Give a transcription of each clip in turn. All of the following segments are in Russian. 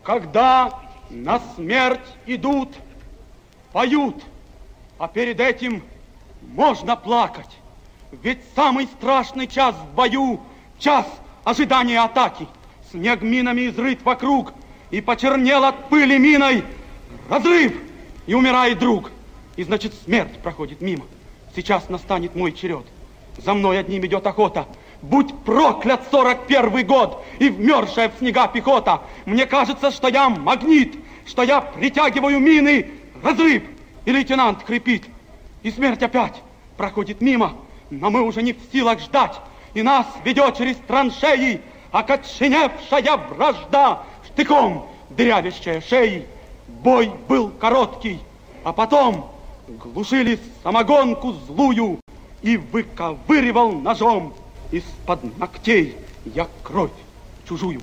Когда на смерть идут, поют, а перед этим можно плакать. Ведь самый страшный час в бою — час ожидания атаки. Снег минами изрыт вокруг, и почернел от пыли миной разрыв, и умирает друг. И значит, смерть проходит мимо. Сейчас настанет мой черед. За мной одним идет охота. Будь проклят 41-й год и вмерзшая в снега пехота. Мне кажется, что я магнит, что я притягиваю мины. Разрыв, и лейтенант хрипит. И смерть опять проходит мимо, но мы уже не в силах ждать. И нас ведет через траншеи окоченевшая вражда, штыком дырявящая шеи. Бой был короткий, а потом глушили самогонку злую, и выковыривал ножом из-под ногтей я кровь чужую.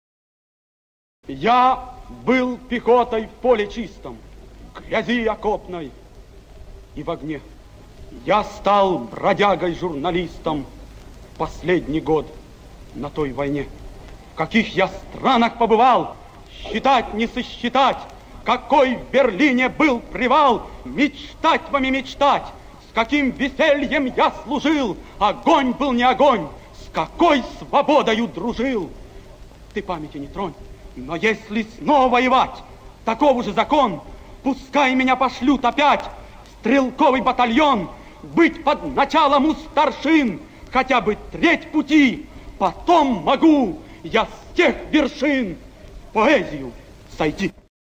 Я был пехотой в поле чистом, грязи окопной и в огне. Я стал бродягой-журналистом в последний год на той войне. В каких я странах побывал, считать не сосчитать. Какой в Берлине был привал, мечтать вами мечтать. С каким весельем я служил, огонь был не огонь, с какой свободою дружил. Ты памяти не тронь, но если снова воевать, таков же закон, пускай меня пошлют опять в стрелковый батальон, быть под началом у старшин, хотя бы треть пути, потом могу я с тех вершин в поэзию сойти.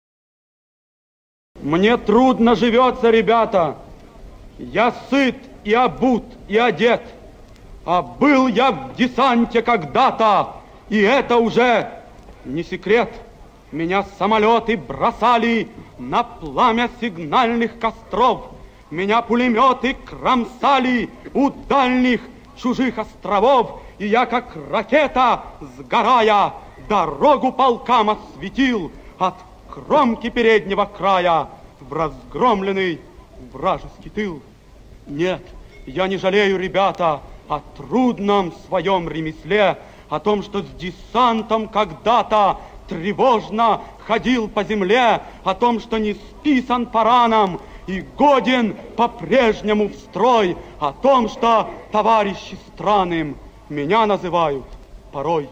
Мне трудно живется, ребята. Я сыт и обут, и одет. А был я в десанте когда-то, и это уже не секрет. Меня самолеты бросали на пламя сигнальных костров. Меня пулеметы кромсали у дальних чужих островов. И я, как ракета, сгорая, дорогу полкам осветил от кромки переднего края в разгромленный вражеский тыл. Нет, я не жалею, ребята, о трудном своем ремесле, о том, что с десантом когда-то тревожно ходил по земле, о том, что не списан по ранам и годен по-прежнему в строй, о том, что товарищи странным меня называют порой.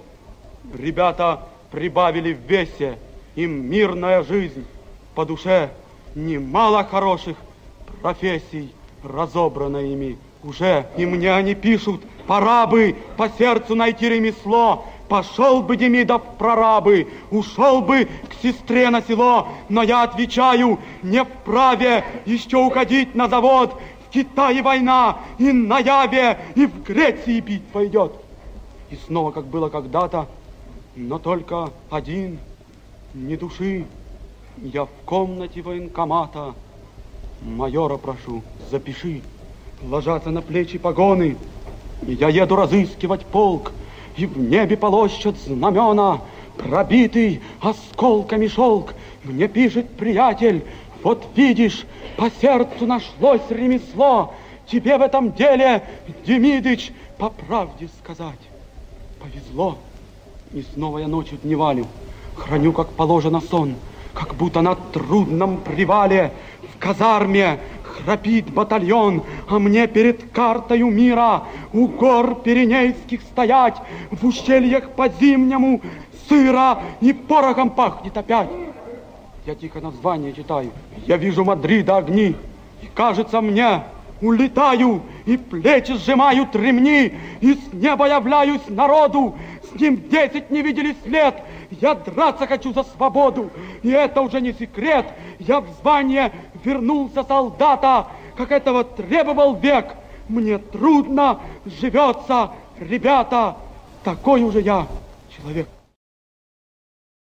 Ребята прибавили в весе, им мирная жизнь по душе, немало хороших профессий разобрано ими уже. И мне они пишут: пора бы по сердцу найти ремесло, пошел бы Демидов в прорабы, ушел бы к сестре на село. Но я отвечаю: не вправе еще уходить на завод. В Китае война, и на Яве, и в Греции битва идет. И снова, как было когда-то, но только один, ни души. Я в комнате военкомата. Майора прошу, запиши. Ложатся на плечи погоны, и я еду разыскивать полк. И в небе полощут знамена, пробитый осколками шелк. Мне пишет приятель: вот видишь, по сердцу нашлось ремесло. Тебе в этом деле, Демидыч, по правде сказать, повезло. И снова я ночью дневалю, храню, как положено, сон, как будто на трудном привале в казарме храпит батальон, а мне перед картою мира у гор Пиренейских стоять, в ущельях по-зимнему сыро и порохом пахнет опять. Я тихо название читаю, я вижу Мадрида огни, и кажется мне, улетаю, и плечи сжимают ремни, и с неба являюсь народу, с ним 10 не видели след. Я драться хочу за свободу, и это уже не секрет. Я в звание вернулся солдата, как этого требовал век. Мне трудно живется, ребята, такой уже я человек.